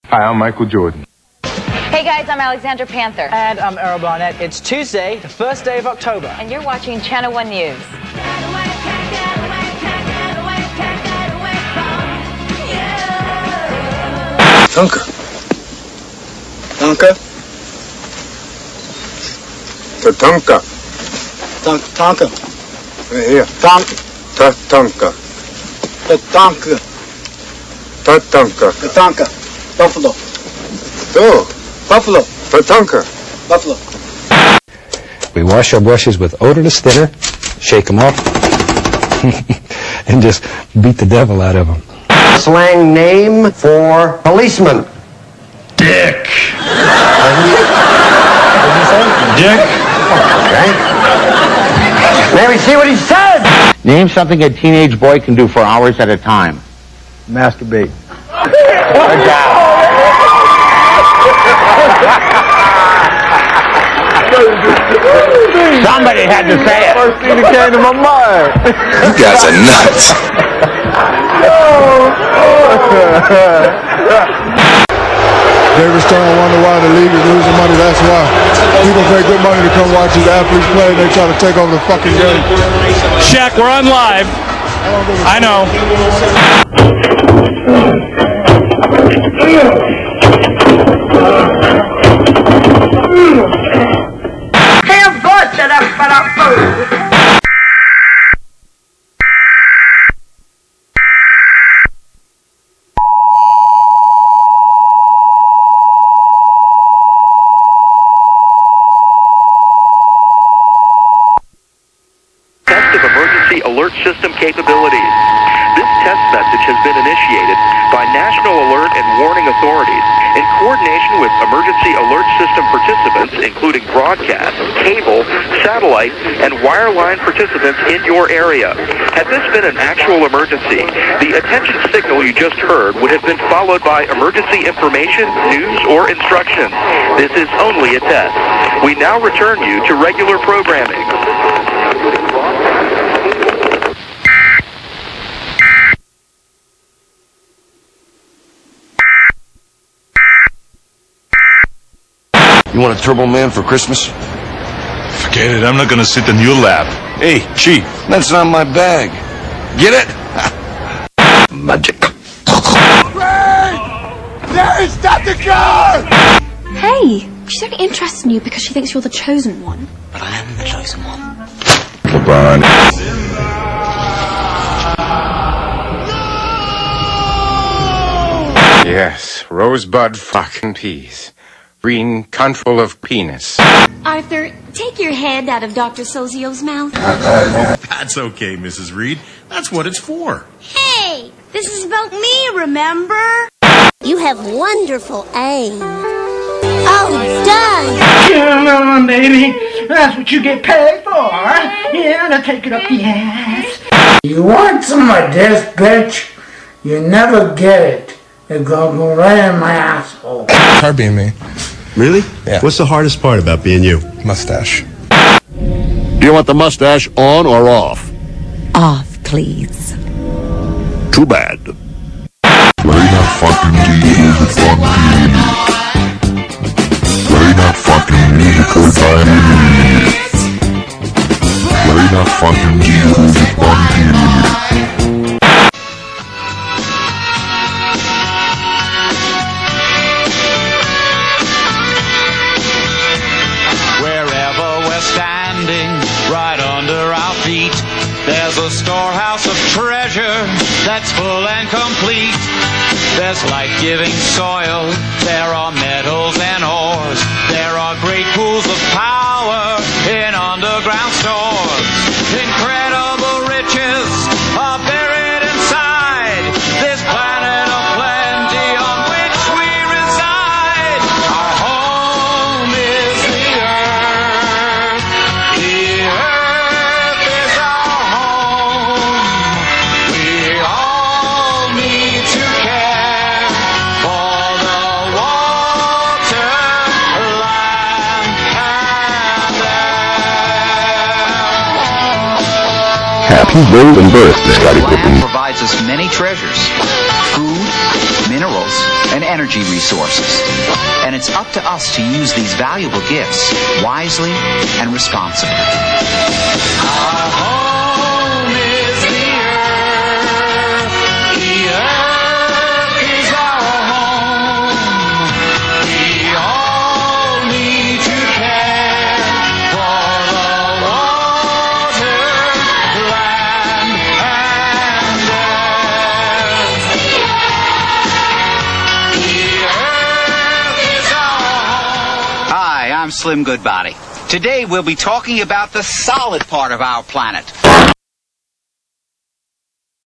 Hi, I'm Michael Jordan. Hey guys, I'm Alexandra Panther. And I'm Errol Barnett. It's Tuesday, the first day of October. And you're watching Channel 1 News. Tonka. Tonka. Tatanka. Tonka. Here. Tonka. Tatanka. Tatanka. Tatanka. Tatanka. Buffalo. Oh. Buffalo. Tatanka. Buffalo. We wash our brushes with odorless thinner, shake them up, and just beat the devil out of them. Slang name for policeman. Dick. What did you say? Dick. Okay. May we see what he said? Name something a teenage boy can do for hours at a time. Masturbate. Good job. Somebody had to say it. First thing that came to my mind. You guys are nuts. David Stern wonder why the league is losing money. That's why. People pay good money to come watch these athletes play, and they try to take over the fucking game. Shaq, we're on live. I know. Test of emergency alert system capabilities. This test message has been initiated by National Alert and Warning Authorities in coordination with emergency alert system participants, including broadcast, cable, satellite, and wireline participants in your area. Had this been an actual emergency, the attention signal you just heard would have been followed by emergency information, news, or instructions. This is only a test. We now return you to regular programming. You want a Turbo Man for Christmas? Forget it. I'm not going to sit in your lap. Hey, Chief. That's not my bag. Get it? Magic. There's Dr. Carr! Hey, she's only interested in you because she thinks you're the chosen one. But I am the chosen one. LeBron. Yes, rosebud fucking peas. Green control of penis. Arthur, take your hand out of Dr. Sozio's mouth. That's okay, Mrs. Reed. That's what it's for. Hey, this is about me, remember? You have wonderful aim. Oh, done. Come on, baby. That's what you get paid for. Yeah, now take it up the ass. You want some of this, bitch? You never get it. It's gonna go right in my asshole. Hard being me. Really? Yeah. What's the hardest part about being you? Mustache. Do you want the mustache on or off? Off, please. Too bad. Play that fucking music funky. Play that fucking musical tiny. Play that fucking music funky. Right under our feet, there's a storehouse of treasure that's full and complete. There's life-giving soil, there are metals and ores, there are great pools of power in underground stores. Incredible riches are buried inside this planet of plenty on which we reside. Our home is the earth. The earth is our home. We all need to care for the water, land, and air. Happy golden birthday, Scottie Pippen. Provides us many treasures, food, minerals, and energy resources. And it's up to us to use these valuable gifts wisely and responsibly. Our home is the earth. The earth is our home. We all need to care for the water, land, and earth. The earth is our home. Hi, I'm Slim Goodbody. Today we'll be talking about the solid part of our planet,